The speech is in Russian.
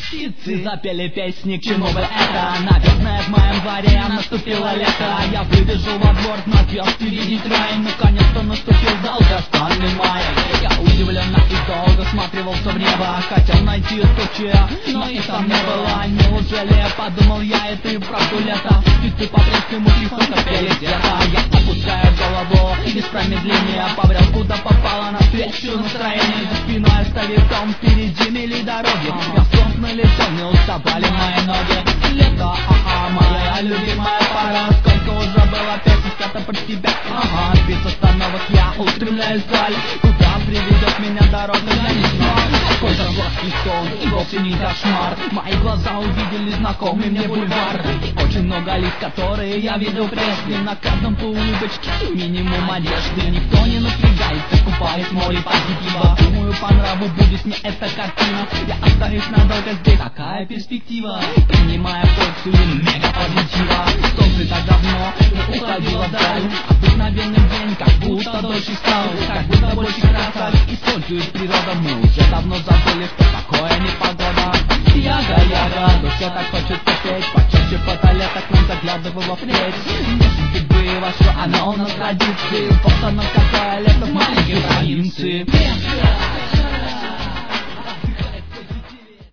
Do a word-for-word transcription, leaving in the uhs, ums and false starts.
птицы запели песни, к чему бы это. Наверное, в моем дворе наступило лето. Я выбежал во двор, на звезд видеть рай. Наконец-то наступил долгожданный май. Я удивленно и долго смотрелся в небо. Хотел найти тучи, но их там не было. Неужели, подумал я, это и вправду лето. Птицы по-прежнему тихо пели где-то. Я опускаю голову без промедления, побрел куда попало навстречу настроение. За спиной оставив дом, впереди мили дороги. Я вслед налетел, не уставали мои ноги. Лето, ага, моя любимая пора. Сколько уже было песен, сколько про тебя. Ага, без остановок я устремляюсь вдаль. Куда приведет меня дорога, я не знаю. Какой-то сладкий сон и вовсе не кошмар. Мои глаза увидели знакомый мне бульвар. И очень много лиц, которые я видел прежде. На каждом по улыбочке минимум одежды. Никто не напрягается, купаясь в море позитива. Думаю, по нраву будет мне эта картина. Я остаюсь надолго здесь, такая перспектива. Принимая порцию мега позитива. Солнце так давно не уходило вдаль. Обыкновенный день, как будто дольше стал. Как будто больше красок использует природа. Мы уже давно забыли, что такое непогода. Яга, яга, душа так хочет попеть. Почаще фотолето к нам заглядывала впредь. Если бы во что она у нас традиции. Вот оно какое лето в маленькой провинции.